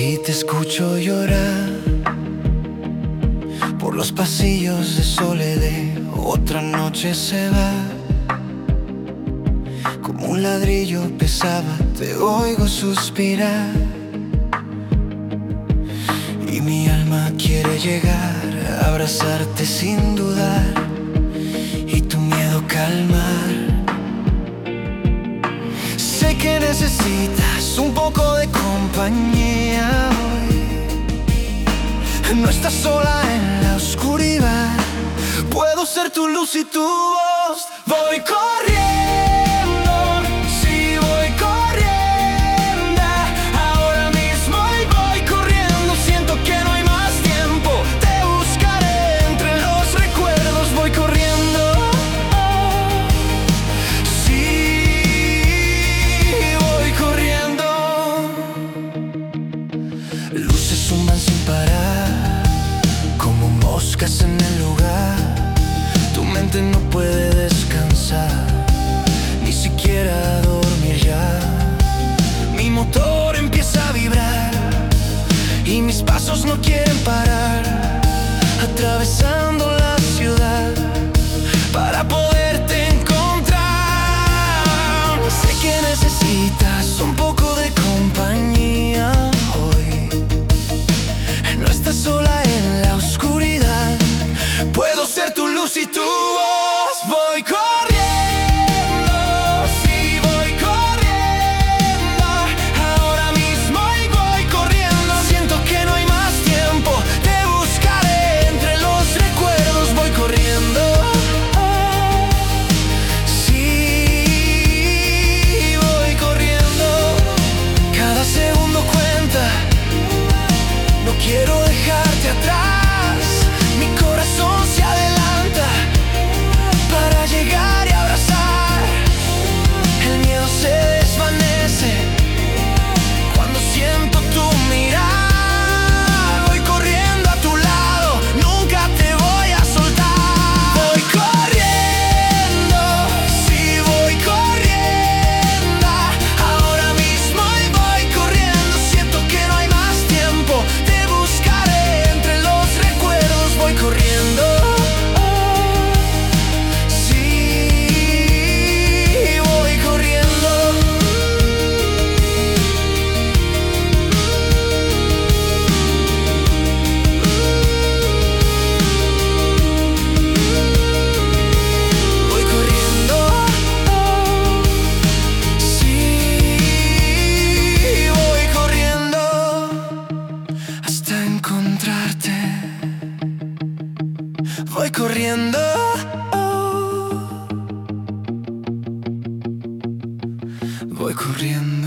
Y te escucho llorar por los pasillos de Soledad. Otra noche se va, como un ladrillo pesaba, te oigo suspirar. Y mi alma quiere llegar a abrazarte sin dudar y tu miedo calmar. Sé que necesitas un poco de compañía hoy. No estás sola en la oscuridad. Puedo ser tu luz y tu voz. Voy corriendo, sí voy corriendo. Ahora mismo y voy corriendo. Siento que no hay más tiempo. Te buscaré entre los recuerdos. Voy corriendo, sí voy corriendo. Luces zumban sin parar, como moscas en el lugar. Tu mente no puede descansar, ni siquiera dormir ya. Mi motor empieza a vibrar y mis pasos no quieren parar, atravesando la ciudad para poderte encontrar. Sé que necesitas un poco de compañía hoy. No estás sola en la oscuridad. Puedo ser tu luz y tu voz. Voy corriendo, sí voy corriendo. Ahora mismo y voy corriendo. Siento que no hay más tiempo. Te buscaré entre los recuerdos. Voy corriendo, sí voy corriendo. Cada segundo cuenta. No quiero dejarte atrás. Mi corazón se adelanta para llegar y abrazar. El miedo se desvanece cuando siento tu mirar. Voy corriendo a tu lado, nunca te voy a soltar. Voy corriendo, sí voy corriendo. Ahora mismo y voy corriendo. Siento que no hay más tiempo. Te buscaré entre los recuerdos. Voy corriendo, sí voy corriendo. Voy corriendo, sí voy corriendo hasta encontrarte. Voy corriendo, voy corriendo.